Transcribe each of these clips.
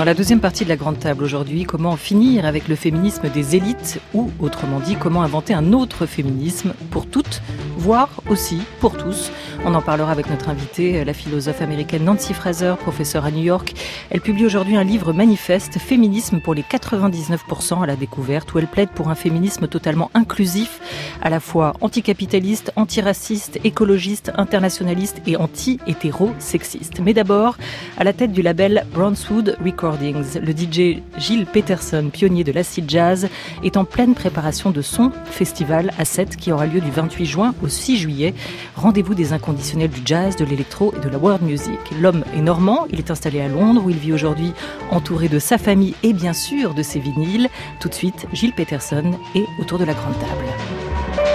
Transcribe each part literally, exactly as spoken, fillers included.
Dans la deuxième partie de la Grande Table aujourd'hui, comment en finir avec le féminisme des élites ou, autrement dit, comment inventer un autre féminisme pour toutes, voire aussi pour tous. On en parlera avec notre invitée, la philosophe américaine Nancy Fraser, professeure à New York. Elle publie aujourd'hui un livre manifeste, Féminisme pour les quatre-vingt-dix-neuf pour cent à la découverte, où elle plaide pour un féminisme totalement inclusif, à la fois anticapitaliste, antiraciste, écologiste, internationaliste et anti-hétérosexiste. Mais d'abord, à la tête du label Brownswood Recordings, le D J Gilles Peterson, pionnier de l'acid jazz, est en pleine préparation de son festival A sept qui aura lieu du vingt-huit juin au six juillet. Rendez-vous des inconditionnels du jazz, de l'électro et de la world music. L'homme est normand, il est installé à Londres où il vit aujourd'hui entouré de sa famille et bien sûr de ses vinyles. Tout de suite, Gilles Peterson est autour de la Grande Table.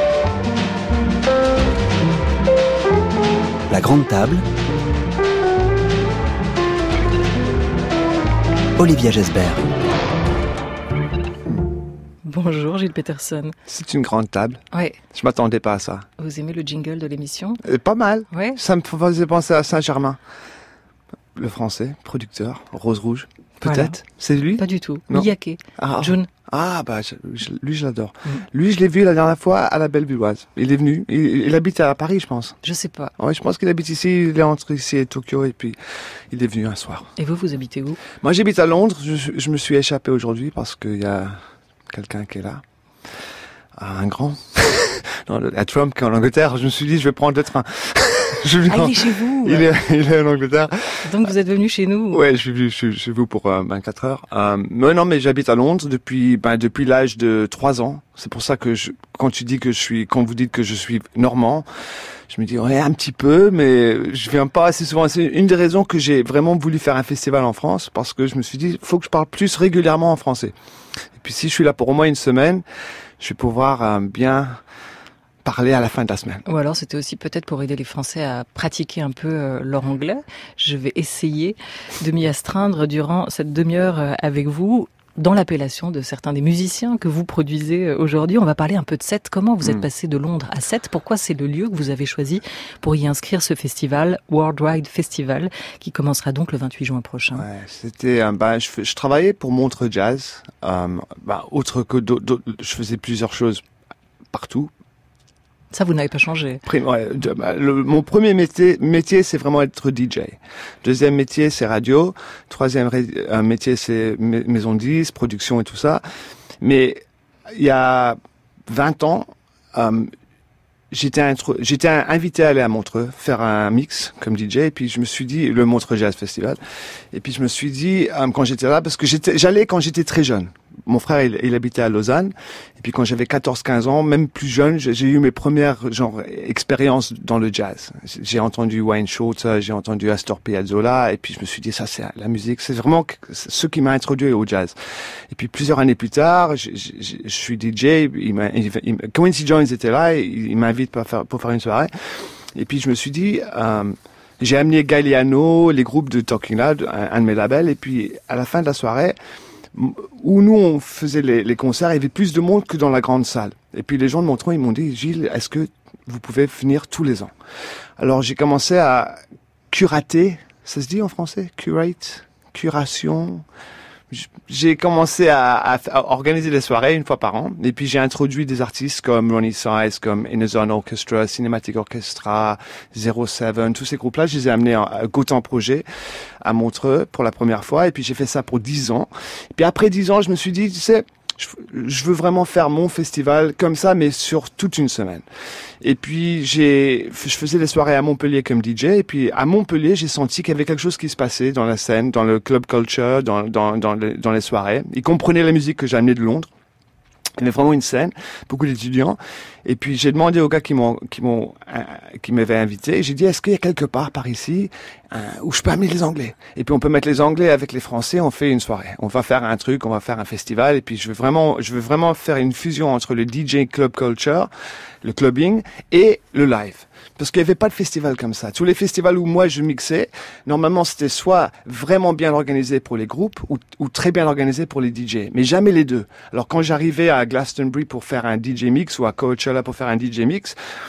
La Grande Table. Olivia Gesbert. Bonjour Gilles Peterson. C'est une grande table. Ouais. Je m'attendais pas à ça. Vous aimez le jingle de l'émission ? Euh, pas mal. Ouais. Ça me faisait penser à Saint-Germain. Le français, producteur, Rose Rouge. Peut-être. Voilà. C'est lui ? Pas du tout. Non. Miyake. Ah, June. Ah, bah, je- je- lui, je l'adore. Mm. Lui, je l'ai vu la dernière fois à la Bellevilloise. Il est venu. Il, il habite à Paris, je pense. Je sais pas. Ouais, je pense qu'il habite ici. Il est entre ici et Tokyo. Et puis, il est venu un soir. Et vous, vous habitez où ? Moi, j'habite à Londres. Je, je me suis échappé aujourd'hui parce qu'il y a quelqu'un qui est là. Un grand. Non, le- à Trump, qui est en Angleterre. Je me suis dit, je vais prendre le train. je lui Ah, il est chez vous. il, est, il est en Angleterre. Donc vous êtes venu chez nous. Ouais, je suis venu, je suis chez vous pour euh, vingt-quatre heures. Euh, mais non, mais j'habite à Londres depuis, ben, depuis l'âge de trois ans. C'est pour ça que je, quand tu dis que je suis, quand vous dites que je suis normand, je me dis, ouais, un petit peu, mais je viens pas assez souvent. C'est une des raisons que j'ai vraiment voulu faire un festival en France, parce que je me suis dit, faut que je parle plus régulièrement en français. Et puis si je suis là pour au moins une semaine, je vais pouvoir euh, bien parler à la fin de la semaine. Ou alors c'était aussi peut-être pour aider les Français à pratiquer un peu euh, leur anglais. Je vais essayer de m'y astreindre durant cette demi-heure euh, avec vous dans l'appellation de certains des musiciens que vous produisez euh, aujourd'hui. On va parler un peu de Sète. Comment vous êtes Mm. passé de Londres à Sète ? Pourquoi c'est le lieu que vous avez choisi pour y inscrire ce festival, Worldwide Festival, qui commencera donc le vingt-huit juin prochain ? Ouais, c'était un bah, je, fais- je travaillais pour Montreux Jazz. Euh, bah, autre que d'autres, d'autres- je faisais plusieurs choses partout. Ça, vous n'avez pas changé. Prim- ouais, de- bah, le- mon premier métier, métier, c'est vraiment être D J. Deuxième métier, c'est radio. Troisième ré- euh, métier, c'est ma- maison de disques, production et tout ça. Mais il y a vingt ans, euh, j'étais, intro- j'étais invité à aller à Montreux faire un mix comme D J. Et puis je me suis dit, le Montreux Jazz Festival. Et puis je me suis dit, euh, quand j'étais là, parce que j'étais, j'allais quand j'étais très jeune. Mon frère, il, il habitait à Lausanne. Et puis quand j'avais quatorze quinze ans, même plus jeune, j'ai, j'ai eu mes premières genre expériences dans le jazz. J'ai entendu Wayne Shorter, j'ai entendu Astor Piazzolla, et puis je me suis dit, ça c'est la musique, c'est vraiment ce qui m'a introduit au jazz. Et puis plusieurs années plus tard, je, je, je, je suis D J, il m'a, il, il, Quincy Jones était là, il, il m'invite pour faire, pour faire une soirée. Et puis je me suis dit, euh, j'ai amené Galliano, les groupes de Talking Loud, un, un de mes labels, et puis à la fin de la soirée, où nous on faisait les, les concerts, il y avait plus de monde que dans la grande salle. Et puis les gens de Montreux, ils m'ont dit, Gilles, est-ce que vous pouvez venir tous les ans? Alors j'ai commencé à curater, ça se dit en français? Curate? Curation? J'ai commencé à, à, à organiser des soirées une fois par an, et puis j'ai introduit des artistes comme Ronnie Size, comme In a Zone Orchestra, Cinematic Orchestra, zéro sept, tous ces groupes-là, je les ai amenés à Gaudin Projet, à Montreux pour la première fois, et puis j'ai fait ça pour dix ans. Et puis après dix ans, je me suis dit, tu sais, je, je veux vraiment faire mon festival comme ça, mais sur toute une semaine. Et puis j'ai, je faisais des soirées à Montpellier comme D J, et puis à Montpellier, j'ai senti qu'il y avait quelque chose qui se passait dans la scène, dans le club culture, dans, dans, dans, les, dans les soirées. Ils comprenaient la musique que j'amenais de Londres. Il y avait vraiment une scène, beaucoup d'étudiants. Et puis j'ai demandé aux gars qui m'ont, qui m'ont, euh, qui m'avaient invité. J'ai dit, est-ce qu'il y a quelque part par ici euh, où je peux amener les Anglais? Et puis on peut mettre les Anglais avec les Français. On fait une soirée. On va faire un truc, on va faire un festival. Et puis je veux vraiment, je veux vraiment faire une fusion entre le D J club culture, le clubbing et le live. Parce qu'il n'y avait pas de festival comme ça. Tous les festivals où moi je mixais, normalement c'était soit vraiment bien organisé pour les groupes ou, ou très bien organisé pour les D J, mais jamais les deux. Alors quand j'arrivais à Glastonbury pour faire un D J mix ou à Coachella pour faire un D J mix,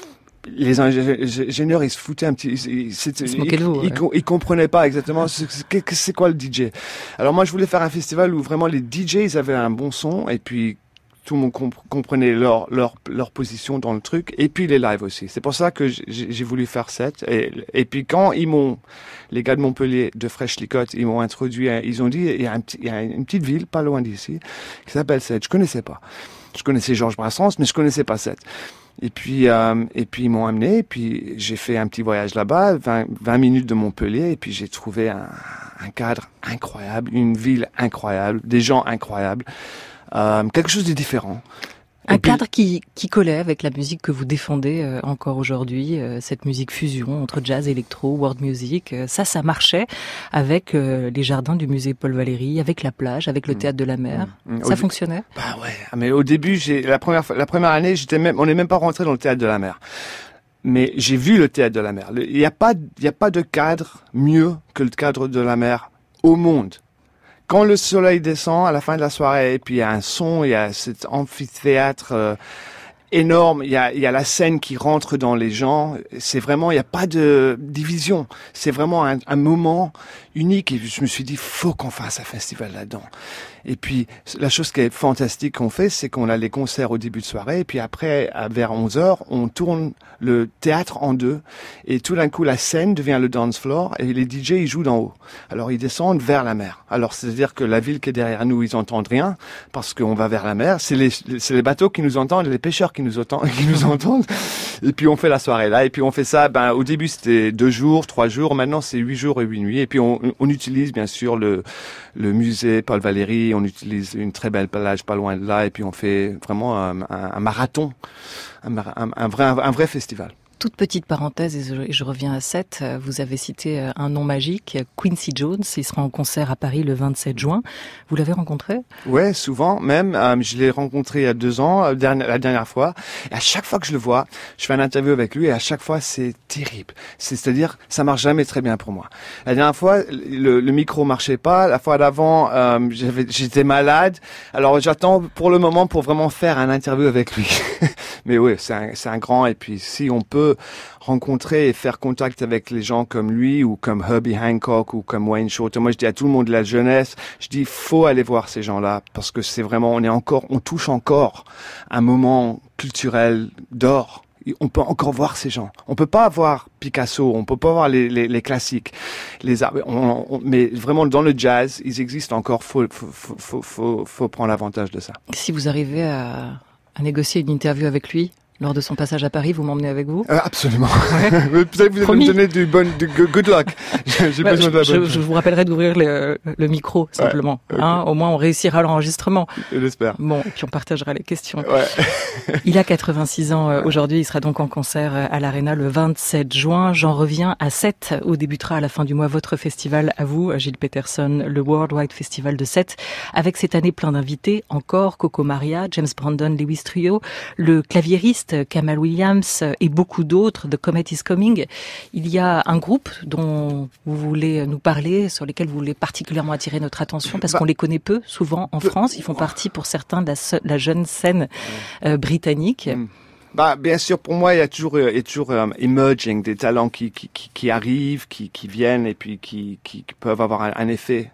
les ingénieurs, ils se foutaient un petit, ils, ils se moquaient de vous. Ils, ouais. ils comprenaient pas exactement c'est, c'est quoi le D J. Alors moi, je voulais faire un festival où vraiment les D Js avaient un bon son et puis tout le monde comp- comprenait leur, leur, leur position dans le truc, et puis les lives aussi. C'est pour ça que j'ai, j'ai voulu faire sept. Et, et puis quand ils m'ont, les gars de Montpellier, de Fraîche-Licotte, ils m'ont introduit, ils ont dit, il y a, un petit, il y a une petite ville, pas loin d'ici, qui s'appelle Sète. Je connaissais pas. Je connaissais Georges Brassens, mais je connaissais pas Sète. Et puis, euh, et puis ils m'ont amené, et puis j'ai fait un petit voyage là-bas, vingt, vingt minutes de Montpellier, et puis j'ai trouvé un, un cadre incroyable, une ville incroyable, des gens incroyables. Euh, quelque chose de différent. Un Et cadre puis, qui, qui collait avec la musique que vous défendez euh, encore aujourd'hui, euh, cette musique fusion entre jazz, électro, world music. Euh, ça, ça marchait avec euh, les jardins du musée Paul Valéry, avec la plage, avec le théâtre de la mer. Mmh, mmh. Ça Au fonctionnait? Bah ouais. Mais au début, j'ai la première fois, la première année, j'étais même, on n'est même pas rentré dans le théâtre de la mer. Mais j'ai vu le théâtre de la mer. Il n'y a pas, il y a pas de cadre mieux que le cadre de la mer au monde. Quand le soleil descend à la fin de la soirée, et puis il y a un son, il y a cet amphithéâtre euh, énorme, il y a, il y a la scène qui rentre dans les gens, c'est vraiment, il n'y a pas de division. C'est vraiment un, un moment unique, et je me suis dit, faut qu'on fasse un festival là-dedans. Et puis, la chose qui est fantastique qu'on fait, c'est qu'on a les concerts au début de soirée, et puis après, à, vers onze heures, on tourne le théâtre en deux, et tout d'un coup, la scène devient le dance floor, et les D J, ils jouent d'en haut. Alors, ils descendent vers la mer. Alors, c'est-à-dire que la ville qui est derrière nous, ils entendent rien, parce qu'on va vers la mer. C'est les, c'est les bateaux qui nous entendent, les pêcheurs qui nous entendent, qui nous entendent. Et puis, on fait la soirée là, et puis on fait ça, ben, au début, c'était deux jours, trois jours, maintenant, c'est huit jours et huit nuits, et puis on, on utilise, bien sûr, le, le musée Paul Valéry, on utilise une très belle plage pas loin de là, et puis on fait vraiment un, un, un marathon, un, un, un, vrai, un vrai festival. Toute petite parenthèse, et je, et je reviens à Sète, vous avez cité un nom magique, Quincy Jones, il sera en concert à Paris le vingt-sept juin. Vous l'avez rencontré? Ouais, souvent, même. Euh, je l'ai rencontré il y a deux ans, euh, dernière, la dernière fois. Et à chaque fois que je le vois, je fais un interview avec lui, et à chaque fois, c'est terrible. C'est, c'est-à-dire, ça marche jamais très bien pour moi. La dernière fois, le, le micro marchait pas. La fois d'avant, euh, j'avais, j'étais malade. Alors, j'attends pour le moment pour vraiment faire un interview avec lui. Mais oui, c'est un, c'est un grand. Et puis, si on peut rencontrer et faire contact avec les gens comme lui ou comme Herbie Hancock ou comme Wayne Shorter. Moi, je dis à tout le monde de la jeunesse, je dis, faut aller voir ces gens-là parce que c'est vraiment, on est encore, on touche encore un moment culturel d'or. On peut encore voir ces gens. On peut pas voir Picasso, on peut pas voir les, les, les classiques, les arts, on, on, mais vraiment dans le jazz, ils existent encore. Faut, faut, faut, faut, faut prendre l'avantage de ça. Si vous arrivez à, à négocier une interview avec lui, lors de son passage à Paris, vous m'emmenez avec vous? euh, Absolument. Ouais. Peut-être que vous allez me donner du bon, du good luck. J'ai bah, besoin je, de la bonne. Je, je vous rappellerai d'ouvrir le, le micro, simplement. Ouais, okay. hein, au moins, on réussira l'enregistrement. Je l'espère. Bon, et puis on partagera les questions. Ouais. Il a quatre-vingt-six ans euh, aujourd'hui. Il sera donc en concert à l'Arena le vingt-sept juin. J'en reviens à Sète, où débutera à la fin du mois votre festival à vous, Gilles Peterson, le Worldwide Festival de Sète, avec cette année plein d'invités. Encore Coco Maria, James Brandon, Lewis Trio, le claviériste Kamal Williams, et beaucoup d'autres, The Comet is Coming. Il y a un groupe dont vous voulez nous parler, sur lesquels vous voulez particulièrement attirer notre attention, parce bah, qu'on les connaît peu, souvent en France. Ils font partie pour certains de la, la jeune scène euh, britannique. Mm. Bah, bien sûr, pour moi, il y a toujours, il y a toujours um, emerging, des talents qui, qui, qui, qui arrivent, qui, qui viennent et puis qui, qui, qui peuvent avoir un, un effet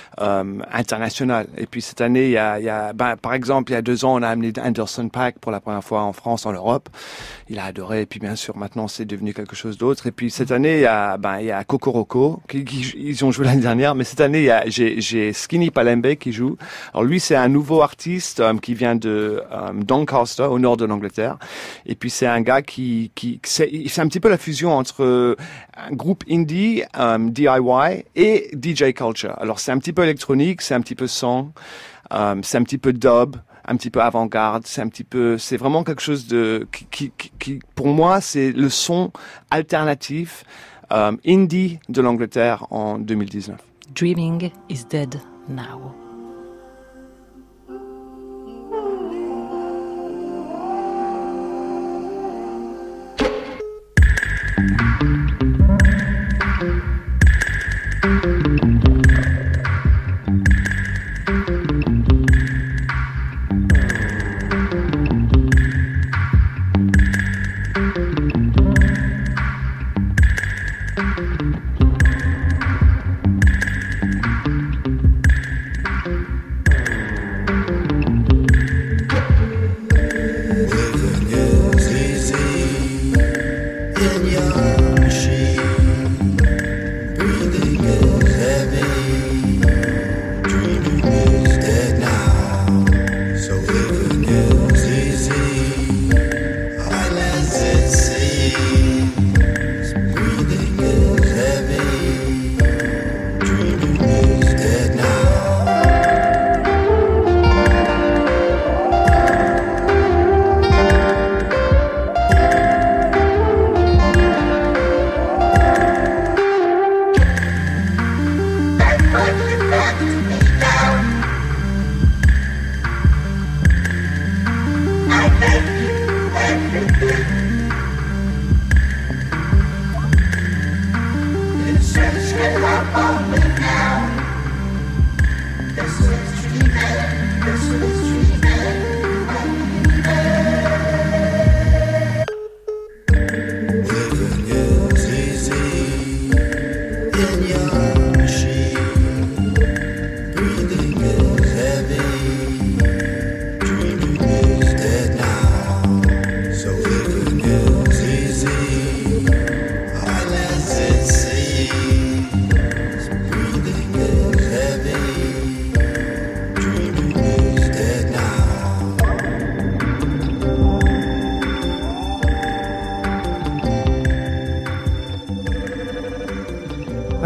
um, international. Et puis cette année, il y a, il y a ben, par exemple, il y a deux ans, on a amené Anderson .Paak pour la première fois en France, en Europe. Il a adoré. Et puis bien sûr, maintenant, c'est devenu quelque chose d'autre. Et puis cette année, il y a, ben, il y a Kokoroko, qui, qui ils ont joué l'année dernière, mais cette année, il y a, j'ai, j'ai Skinny Palembe qui joue. Alors lui, c'est un nouveau artiste um, qui vient de um, Doncaster, au nord de l'Angleterre. Et puis c'est un gars qui, qui c'est, c'est un petit peu la fusion entre un groupe indie, um, D I Y et D J culture. Alors c'est un petit peu électronique, c'est un petit peu son, um, c'est un petit peu dub, un petit peu avant-garde, c'est un petit peu, c'est vraiment quelque chose de qui, qui, qui pour moi c'est le son alternatif um, indie de l'Angleterre en deux mille dix-neuf. Dreaming is dead now.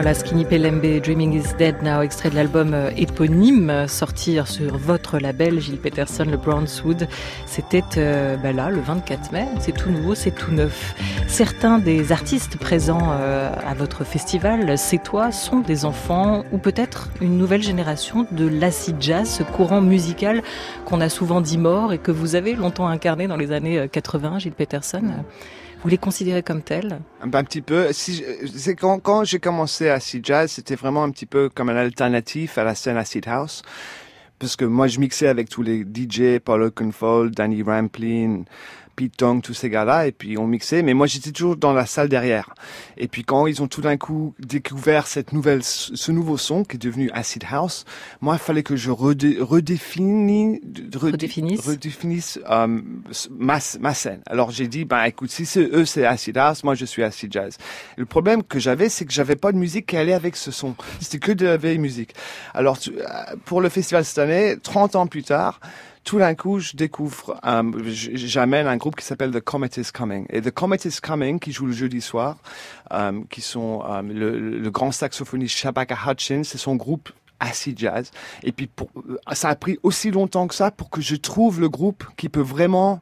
Voilà, Skinny Pelembe, Dreaming is Dead Now, extrait de l'album éponyme, sorti sur votre label, Gilles Peterson, le Brownswood. C'était euh, bah là, le vingt-quatre mai, c'est tout nouveau, c'est tout neuf. Certains des artistes présents euh, à votre festival, C'est Toi, sont des enfants ou peut-être une nouvelle génération de l'acid jazz, ce courant musical qu'on a souvent dit mort et que vous avez longtemps incarné dans les années quatre-vingts, Gilles Peterson. Vous les considérez comme tels? Un petit peu. Si, c'est quand, quand j'ai commencé Acid Jazz, c'était vraiment un petit peu comme un alternatif à la scène Acid House. Parce que moi, je mixais avec tous les D J, Paul Oakenfold, Danny Rampling, Pete Tong, tous ces gars-là, et puis on mixait, mais moi j'étais toujours dans la salle derrière. Et puis quand ils ont tout d'un coup découvert cette nouvelle, ce nouveau son qui est devenu Acid House, moi il fallait que je redé, redéfinis, redé, redéfinisse, redéfinisse euh, ma, ma scène. Alors j'ai dit, ben écoute, si c'est eux c'est Acid House, moi je suis Acid Jazz. Et le problème que j'avais, c'est que j'avais pas de musique qui allait avec ce son. C'était que de la vieille musique. Alors tu, pour le festival cette année, trente ans plus tard, tout d'un coup, je découvre, um, j'amène un groupe qui s'appelle The Comet is Coming. Et The Comet is Coming, qui joue le jeudi soir, um, qui sont um, le, le grand saxophoniste Shabaka Hutchins, c'est son groupe Acid Jazz. Et puis, pour, ça a pris aussi longtemps que ça pour que je trouve le groupe qui peut vraiment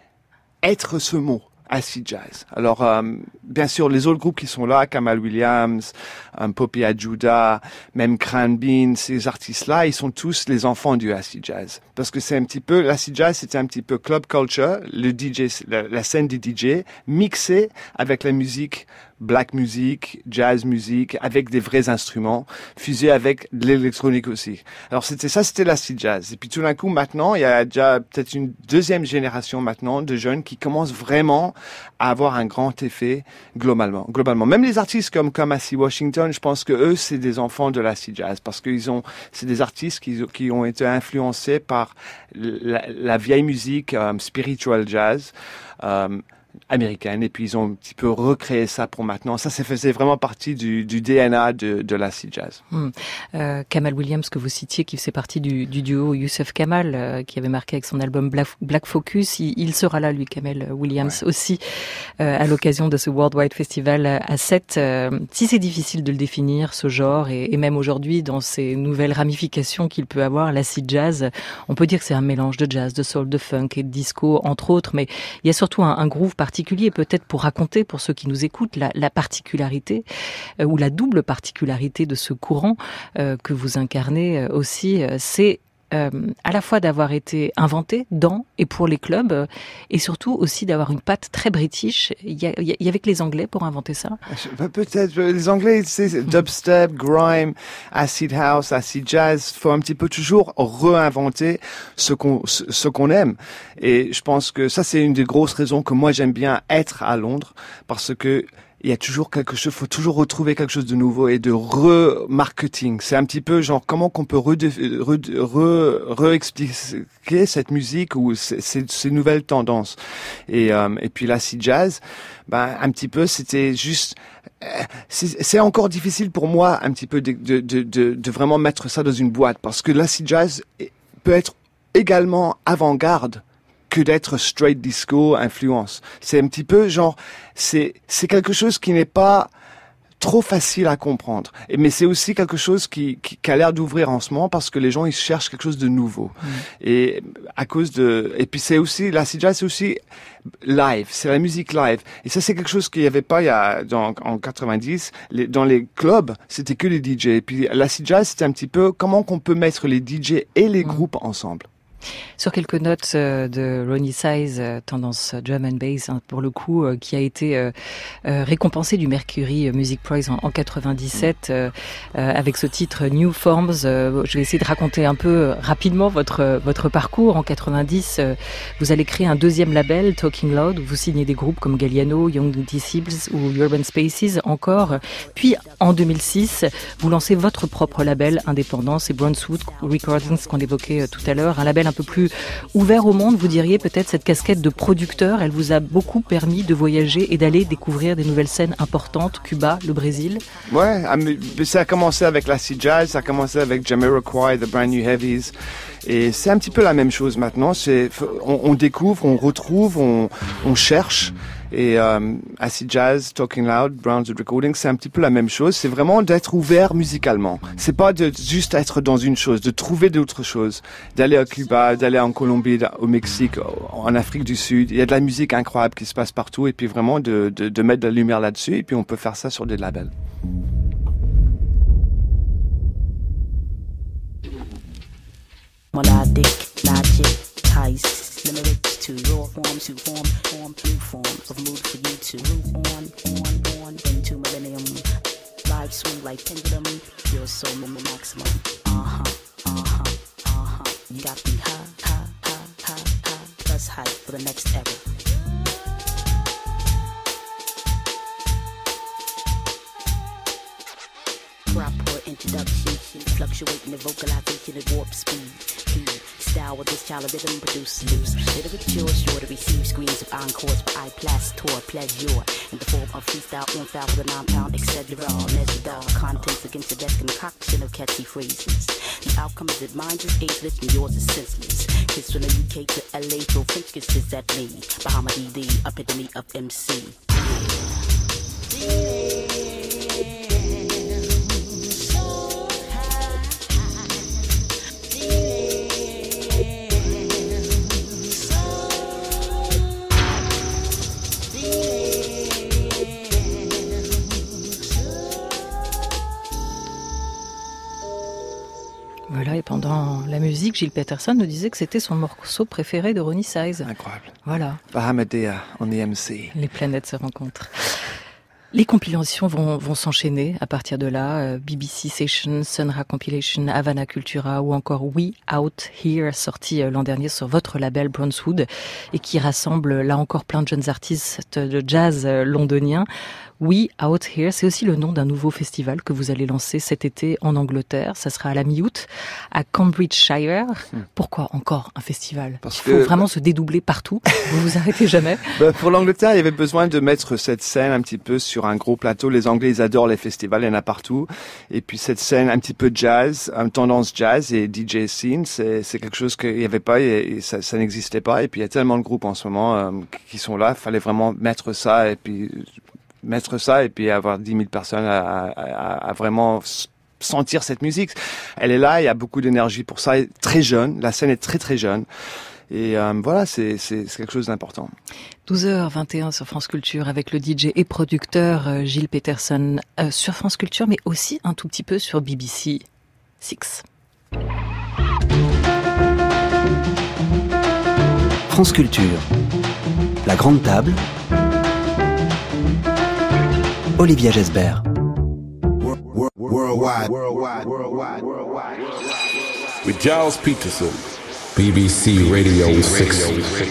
être ce mot. Acid Jazz. Alors, euh, bien sûr, les autres groupes qui sont là, Kamal Williams, um, Poppy Adjuda, même Crane Bean, ces artistes-là, ils sont tous les enfants du Acid Jazz. Parce que c'est un petit peu, l'Acid Jazz, c'était un petit peu club culture, le D J, la, la scène des D J, mixée avec la musique, black music, jazz music, avec des vrais instruments, fusés avec de l'électronique aussi. Alors c'était ça, c'était l'acid jazz. Et puis tout d'un coup, maintenant, il y a déjà peut-être une deuxième génération maintenant de jeunes qui commencent vraiment à avoir un grand effet globalement. Globalement, même les artistes comme Kamasi Washington, je pense que eux, c'est des enfants de l'acid jazz parce qu'ils ont, c'est des artistes qui, qui ont été influencés par la, la vieille musique um, spiritual jazz. Um, américaine, et puis ils ont un petit peu recréé ça pour maintenant. Ça, ça faisait vraiment partie du, du D N A de, de l'acid jazz. Hum. Euh, Kamal Williams, que vous citiez, qui faisait partie du, du duo Youssef Kamal, euh, qui avait marqué avec son album Black, Black Focus, il, il sera là, lui, Kamal Williams, ouais. aussi, euh, à l'occasion de ce Worldwide Festival à sept. Euh, si c'est difficile de le définir, ce genre, et, et même aujourd'hui, dans ces nouvelles ramifications qu'il peut avoir, l'acid jazz, on peut dire que c'est un mélange de jazz, de soul, de funk et de disco, entre autres, mais il y a surtout un, un groove particulier, peut-être pour raconter, pour ceux qui nous écoutent, la, la particularité euh, ou la double particularité de ce courant euh, que vous incarnez euh, aussi, euh, c'est euh, à la fois d'avoir été inventé dans et pour les clubs euh, et surtout aussi d'avoir une patte très british. Il y, a, il y avait que les Anglais pour inventer ça. Peut-être, les Anglais, c'est dubstep, grime, acid house, acid jazz. Faut un petit peu toujours réinventer ce qu'on, ce qu'on aime. Et je pense que ça, c'est une des grosses raisons que moi j'aime bien être à Londres, parce que il y a toujours quelque chose, faut toujours retrouver quelque chose de nouveau et de re-marketing. C'est un petit peu genre comment qu'on peut re-expliquer re, re, re cette musique ou ces, ces nouvelles tendances. Et, euh, et puis l'acid jazz, ben un petit peu, c'était juste. C'est encore difficile pour moi un petit peu de, de, de, de, de vraiment mettre ça dans une boîte, parce que l'acid jazz peut être également avant-garde que d'être straight disco influence. C'est un petit peu genre, c'est c'est quelque chose qui n'est pas trop facile à comprendre. Et, mais c'est aussi quelque chose qui, qui, qui a l'air d'ouvrir en ce moment, parce que les gens, ils cherchent quelque chose de nouveau. Mmh. Et à cause de, et puis c'est aussi, l'acid jazz, c'est aussi live. C'est la musique live. Et ça, c'est quelque chose qu'il n'y avait pas il y a, dans, en quatre-vingt-dix. Les, dans les clubs, c'était que les D J. Et puis l'acid jazz, c'était un petit peu comment qu'on peut mettre les D J et les mmh. groupes ensemble. Sur quelques notes euh, de Ronnie Size, euh, tendance drum and bass, hein, pour le coup, euh, qui a été euh, euh, récompensé du Mercury Music Prize en, en quatre-vingt-dix-sept euh, euh, avec ce titre New Forms. Euh, je vais essayer de raconter un peu euh, rapidement votre votre parcours. En quatre-vingt-dix, euh, vous allez créer un deuxième label, Talking Loud, où vous signez des groupes comme Galliano, Young Disciples ou Urban Spaces encore. Puis en deux mille six, vous lancez votre propre label indépendant, c'est Brownswood Recordings qu'on évoquait euh, tout à l'heure, un label un peu plus ouvert au monde, vous diriez peut-être. Cette casquette de producteur, elle vous a beaucoup permis de voyager et d'aller découvrir des nouvelles scènes importantes, Cuba, le Brésil. Ouais, ça a commencé avec l'acid jazz, ça a commencé avec Jamiroquai, The Brand New Heavies, Et c'est un petit peu la même chose maintenant. C'est, on, on découvre, on retrouve, on, on cherche. Et euh, Acid Jazz, Talking Loud, Browns Recording, c'est un petit peu la même chose. C'est vraiment d'être ouvert musicalement. C'est pas de juste être dans une chose, de trouver d'autres choses, d'aller à Cuba, d'aller en Colombie, au Mexique, en Afrique du Sud. Il y a de la musique incroyable qui se passe partout, et puis vraiment de, de, de mettre de la lumière là-dessus. Et puis on peut faire ça sur des labels. Melodic, logic, ties, lyrics to raw forms, to form, form, new forms of mood for you to move on, on, on, into millennium. Live swing like pendulum, your soul moment maximum. Uh-huh, uh-huh, uh-huh. You got me high, high, high, high, high, plus high for the next era. Proper introduction, fluctuating the vocalization at warp speed. Key style with this child of rhythm produce loose. Literature sure to receive screens of encores for I plus tour pleasure in the form of freestyle on file with a nine-pound et cetera. Measured all contents against the best concoction of catchy phrases. The outcome is that mine is ageless and yours is senseless. Kids from the U K to L A throw French kisses at me. Bahama D D, epitome of M C. Voilà, et pendant la musique, Gilles Peterson nous disait que c'était son morceau préféré de Ronnie Size. Incroyable. Voilà. Bahamadea on the M C. Les planètes se rencontrent. Les compilations vont, vont s'enchaîner à partir de là. Euh, B B C Sessions, Sunra Compilation, Havana Cultura ou encore We Out Here, sorti euh, l'an dernier sur votre label Brownswood et qui rassemble là encore plein de jeunes artistes de jazz euh, londoniens. We Out Here, c'est aussi le nom d'un nouveau festival que vous allez lancer cet été en Angleterre. Ça sera à la mi-août, à Cambridgeshire. Hmm. Pourquoi encore un festival? Parce Il faut que... vraiment se dédoubler partout. Vous vous arrêtez jamais. Bah, pour l'Angleterre, il y avait besoin de mettre cette scène un petit peu sur un gros plateau. Les Anglais, ils adorent les festivals, il y en a partout. Et puis cette scène un petit peu jazz, une tendance jazz et D J scene, c'est, c'est quelque chose qu'il n'y avait pas et, et ça, ça n'existait pas. Et puis il y a tellement de groupes en ce moment euh, qui sont là. Il fallait vraiment mettre ça et puis... mettre ça et puis avoir dix mille personnes à, à, à vraiment sentir cette musique. Elle est là, il y a beaucoup d'énergie pour ça. Elle est très jeune, la scène est très très jeune. Et euh, voilà, c'est, c'est, c'est quelque chose d'important. douze heures vingt et un sur France Culture avec le D J et producteur euh, Gilles Peterson euh, sur France Culture, mais aussi un tout petit peu sur B B C six. France Culture, la grande table, Olivia Gesbert. Worldwide, worldwide, worldwide, worldwide. With Giles Peterson, B B C Radio six.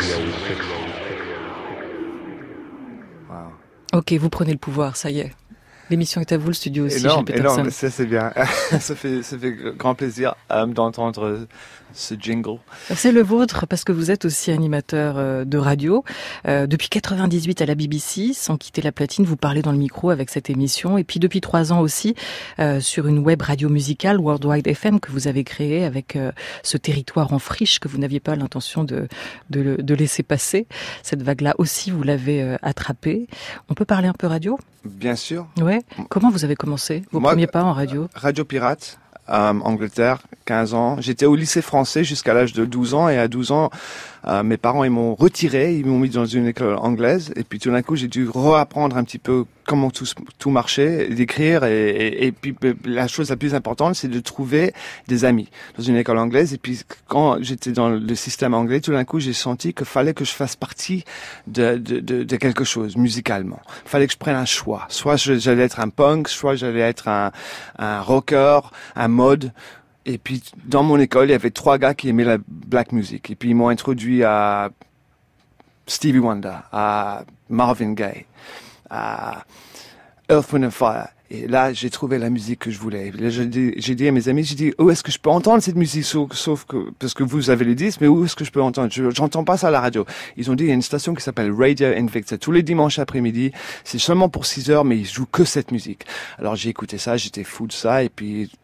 Wow. Ok, vous prenez le pouvoir, ça y est. L'émission est à vous, le studio aussi, énorme, Gilles Peterson. Énorme, ça c'est bien. ça fait, ça fait grand plaisir euh, d'entendre ce jingle. C'est le vôtre parce que vous êtes aussi animateur euh, de radio. Euh, depuis quatre-vingt-dix-huit à la B B C, sans quitter la platine, vous parlez dans le micro avec cette émission. Et puis depuis trois ans aussi, euh, sur une web radio musicale, Worldwide F M, que vous avez créée avec euh, ce territoire en friche que vous n'aviez pas l'intention de, de, de laisser passer. Cette vague-là aussi, vous l'avez euh, attrapée. On peut parler un peu radio ? Bien sûr. Ouais. Comment vous avez commencé vos Moi, premiers pas en radio ? Radio Pirate, euh, Angleterre, quinze ans. J'étais au lycée français jusqu'à l'âge de douze ans et à douze ans, euh, mes parents ils m'ont retiré, ils m'ont mis dans une école anglaise et puis tout d'un coup j'ai dû réapprendre un petit peu comment tout tout marchait, d'écrire et, et, et puis la chose la plus importante c'est de trouver des amis dans une école anglaise et puis quand j'étais dans le système anglais tout d'un coup j'ai senti qu'il fallait que je fasse partie de, de, de, de quelque chose musicalement. Il fallait que je prenne un choix. Soit j'allais être un punk, soit j'allais être un, un rocker, un mod. Et puis, dans mon école, il y avait trois gars qui aimaient la black music. Et puis, ils m'ont introduit à Stevie Wonder, à Marvin Gaye, à Earth, Wind and Fire. Et là, j'ai trouvé la musique que je voulais. Là, j'ai, dit, j'ai dit à mes amis, j'ai dit, où est-ce que je peux entendre cette musique, sauf, sauf que, parce que vous avez les disques, mais où est-ce que je peux entendre? Je, j'entends pas ça à la radio. Ils ont dit, il y a une station qui s'appelle Radio Invicta. Tous les dimanches après-midi, c'est seulement pour six heures, mais ils jouent que cette musique. Alors, j'ai écouté ça, j'étais fou de ça, et puis,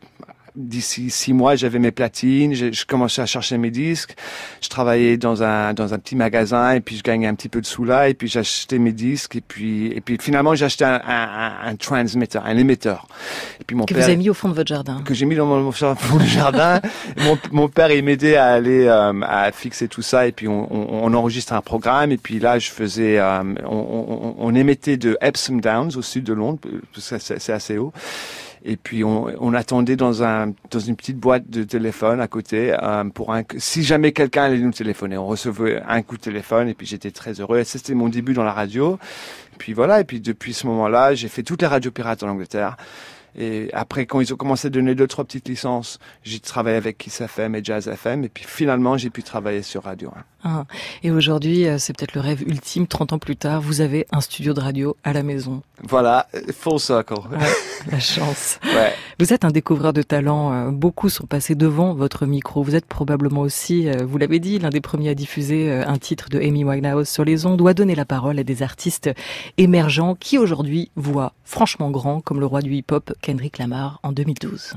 d'ici six mois, j'avais mes platines, je, je commençais à chercher mes disques. Je travaillais dans un dans un petit magasin et puis je gagnais un petit peu de sous là et puis j'achetais mes disques et puis et puis finalement j'ai acheté un, un, un transmitter, un émetteur. Et puis mon que père, vous avez mis au fond de votre jardin. Que j'ai mis dans mon, mon jardin. mon, mon père il m'aidait à aller euh, à fixer tout ça et puis on, on, on enregistrait un programme et puis là je faisais, euh, on, on, on émettait de Epsom Downs au sud de Londres, parce que c'est, c'est assez haut. Et puis on, on attendait dans un dans une petite boîte de téléphone à côté euh, pour un si jamais quelqu'un allait nous téléphoner, on recevait un coup de téléphone et puis j'étais très heureux. Et ça, c'était mon début dans la radio. Et puis voilà. Et puis depuis ce moment-là, j'ai fait toutes les radios pirates en Angleterre. Et après, quand ils ont commencé à donner deux, trois petites licences, j'ai travaillé avec Kiss F M et Jazz F M. Et puis finalement, j'ai pu travailler sur Radio un. Ah, et aujourd'hui, c'est peut-être le rêve ultime, trente ans plus tard, vous avez un studio de radio à la maison. Voilà, full circle. Ouais, la chance. Ouais. Vous êtes un découvreur de talent. Beaucoup sont passés devant votre micro. Vous êtes probablement aussi, vous l'avez dit, l'un des premiers à diffuser un titre de Amy Winehouse sur les ondes ou à donner la parole à des artistes émergents qui aujourd'hui voient franchement grand, comme le roi du hip-hop, Kendrick Lamar, en deux mille douze.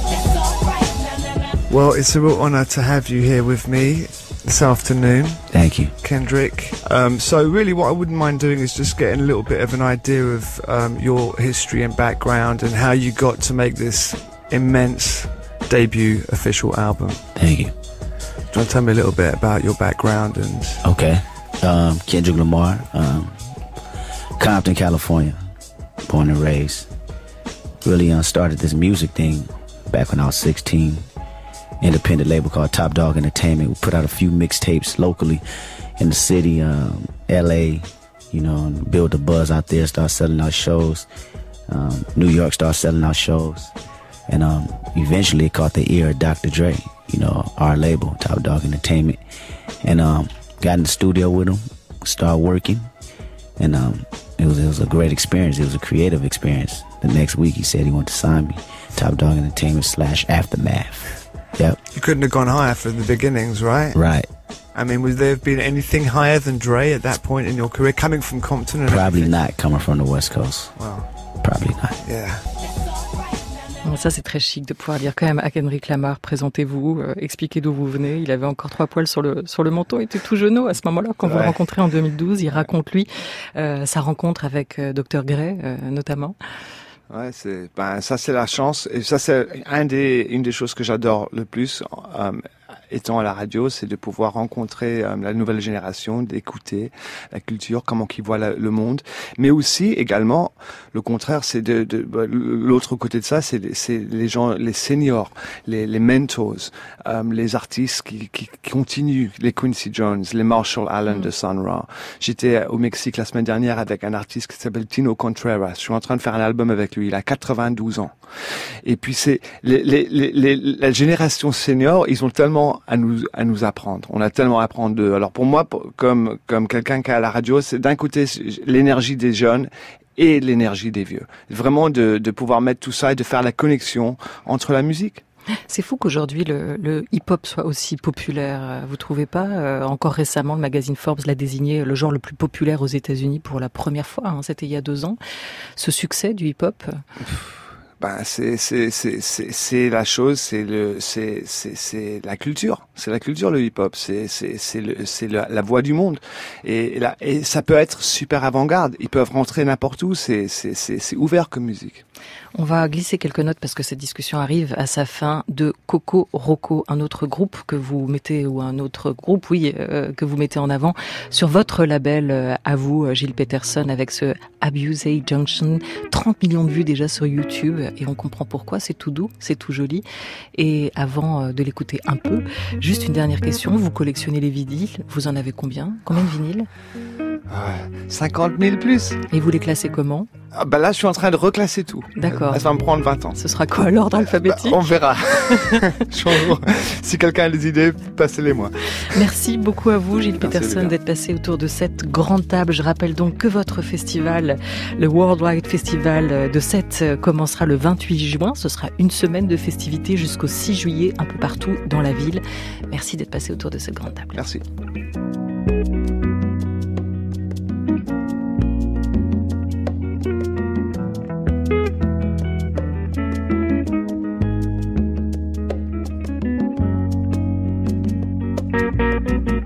Well, it's a real honor to have you here with me this afternoon. Thank you. Kendrick. Um, so really what I wouldn't mind doing is just getting a little bit of an idea of um, your history and background and how you got to make this immense debut official album. Thank you. Do you want to tell me a little bit about your background and... Okay. Um, Kendrick Lamar, um, Compton, California, born and raised. Really uh, started this music thing back when I was sixteen. Independent label called Top Dog Entertainment. We put out a few mixtapes locally in the city, um, L A, you know, and build the buzz out there, start selling our shows. Um, New York started selling our shows. And um, eventually it caught the ear of Doctor Dre, you know, our label, Top Dog Entertainment. And um, got in the studio with him, started working. And um, it was, it was a great experience. It was a creative experience. The next week he said he wanted to sign me, Top Dog Entertainment slash Aftermath. Yep. You couldn't have gone higher from the beginnings, right? Right. I mean, would there have been anything higher than Dre at that point in your career, coming from Compton? And Probably everything? not, coming from the West Coast. Wow. Probably not. Yeah. Bon, ça, c'est très chic de pouvoir dire quand même à Kendrick Lamar, présentez-vous, euh, expliquez d'où vous venez. Il avait encore trois poils sur le sur le menton, il était tout jeune à ce moment-là quand ouais. vous le rencontrez en deux mille douze. Il raconte lui euh, sa rencontre avec euh, docteur Gray, euh, notamment. Ouais, c'est ben ça c'est la chance et ça c'est un des une des choses que j'adore le plus euh, étant à la radio, c'est de pouvoir rencontrer euh, la nouvelle génération, d'écouter la culture, comment qu'ils voient la, le monde, mais aussi également le contraire, c'est de, de l'autre côté de ça, c'est c'est les gens, les seniors, les les mentors, euh, les artistes qui, qui qui continuent, les Quincy Jones, les Marshall Allen mm. de Sun Ra. J'étais au Mexique la semaine dernière avec un artiste qui s'appelle Tino Contreras. Je suis en train de faire un album avec lui. Il a quatre-vingt-douze ans. Et puis c'est les, les, les, les, la génération senior, ils ont tellement à nous à nous apprendre. On a tellement à apprendre d'eux. Alors pour moi, comme comme quelqu'un qui est à la radio, c'est d'un côté l'énergie des jeunes et l'énergie des vieux. Vraiment de de pouvoir mettre tout ça et de faire la connexion entre la musique. C'est fou qu'aujourd'hui le, le hip-hop soit aussi populaire. Vous trouvez pas? euh, Encore récemment, le magazine Forbes l'a désigné le genre le plus populaire aux États-Unis pour la première fois. Hein, c'était il y a deux ans. Ce succès du hip-hop. Ben c'est c'est c'est c'est c'est la chose, c'est le c'est c'est c'est la culture, c'est la culture le hip-hop, c'est c'est c'est le c'est la, la voix du monde et là et ça peut être super avant-garde, ils peuvent rentrer n'importe où, c'est c'est c'est c'est ouvert comme musique. On va glisser quelques notes parce que cette discussion arrive à sa fin de Coco Roco, un autre groupe que vous mettez ou un autre groupe, oui, euh, que vous mettez en avant sur votre label euh, à vous, Gilles Peterson, avec ce Abusey Junction, trente millions de vues déjà sur YouTube et on comprend pourquoi. C'est tout doux, c'est tout joli. Et avant euh, de l'écouter un peu, juste une dernière question. Vous collectionnez les vinyles, vous en avez combien? Combien de vinyles? Ouais, cinquante mille plus. Et vous les classez comment? Ah bah là, je suis en train de reclasser tout. D'accord. Ça va me prendre vingt ans. Ce sera quoi, l'ordre alphabétique? Bah, on verra. Si quelqu'un a des idées, passez-les-moi. Merci beaucoup à vous, Gilles Merci Peterson, d'être passé autour de cette grande table. Je rappelle donc que votre festival, le Worldwide Festival de Sète, commencera le vingt-huit juin. Ce sera une semaine de festivités jusqu'au six juillet, un peu partout dans la ville. Merci d'être passé autour de cette grande table. Merci. Thank you.